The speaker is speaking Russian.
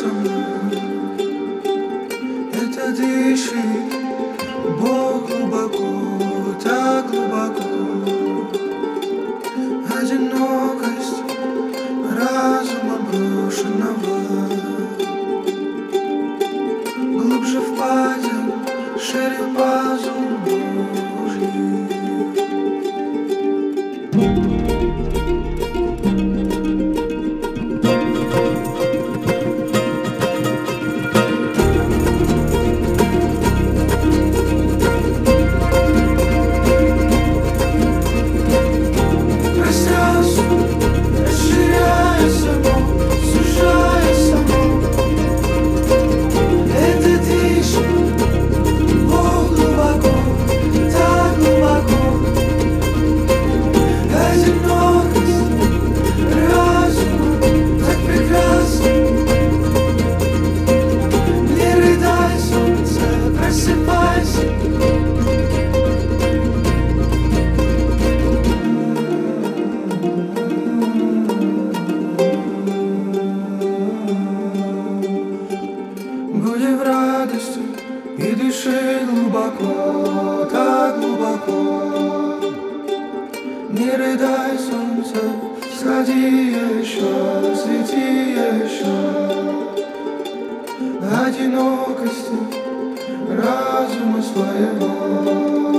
со мной. Это дышит Бог глубоко, так глубоко. Одинокость разума брошенного. Глубже впадин, шире пазух Божий. Буди в радости и дыши глубоко, так глубоко. Не рыдай, солнце, сходи еще, свети еще. Одинокости разума своего.